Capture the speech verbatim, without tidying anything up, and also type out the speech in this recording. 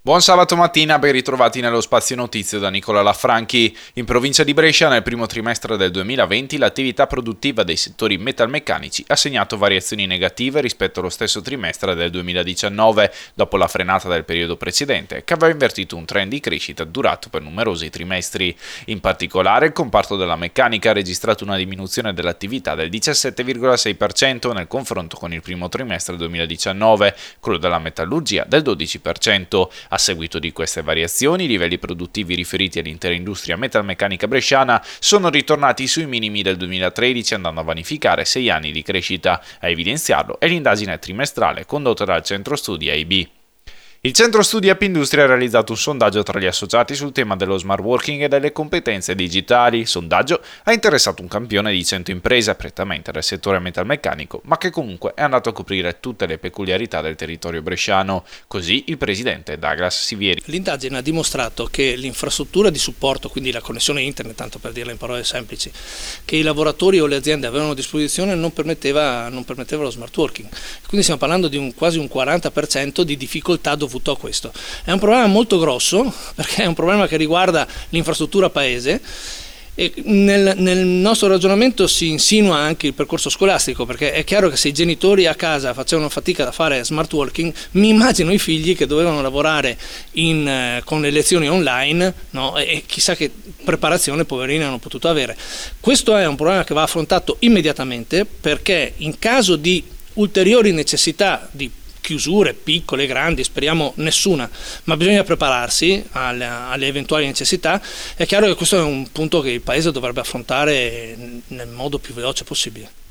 Buon sabato mattina, ben ritrovati nello spazio notizie da Nicola Lafranchi. In provincia di Brescia nel primo trimestre del duemilaventi l'attività produttiva dei settori metalmeccanici ha segnato variazioni negative rispetto allo stesso trimestre del duemiladiciannove, dopo la frenata del periodo precedente, che aveva invertito un trend di crescita durato per numerosi trimestri. In particolare il comparto della meccanica ha registrato una diminuzione dell'attività del diciassette virgola sei per cento nel confronto con il primo trimestre duemiladiciannove, quello della metallurgia del dodici per cento. A seguito di queste variazioni, i livelli produttivi riferiti all'intera industria metalmeccanica bresciana sono ritornati sui minimi del duemilatredici, andando a vanificare sei anni di crescita. A evidenziarlo è l'indagine trimestrale condotta dal Centro Studi A I B. Il Centro Studi Appindustria ha realizzato un sondaggio tra gli associati sul tema dello smart working e delle competenze digitali. Il sondaggio ha interessato un campione di cento imprese, prettamente del settore metalmeccanico, ma che comunque è andato a coprire tutte le peculiarità del territorio bresciano. Così il presidente Douglas Sivieri. L'indagine ha dimostrato che l'infrastruttura di supporto, quindi la connessione internet, tanto per dirla in parole semplici, che i lavoratori o le aziende avevano a disposizione non permetteva, non permetteva lo smart working. Quindi stiamo parlando di un, quasi un quaranta per cento di difficoltà dovute a questo. È un problema molto grosso, perché è un problema che riguarda l'infrastruttura paese, e nel, nel nostro ragionamento si insinua anche il percorso scolastico, perché è chiaro che se i genitori a casa facevano fatica da fare smart working, mi immagino i figli che dovevano lavorare in, eh, con le lezioni online, no? E chissà che preparazione poverini hanno potuto avere. Questo è un problema che va affrontato immediatamente, perché in caso di ulteriori necessità di chiusure piccole, grandi, speriamo nessuna, ma bisogna prepararsi alle, alle eventuali necessità. È chiaro che questo è un punto che il Paese dovrebbe affrontare nel modo più veloce possibile.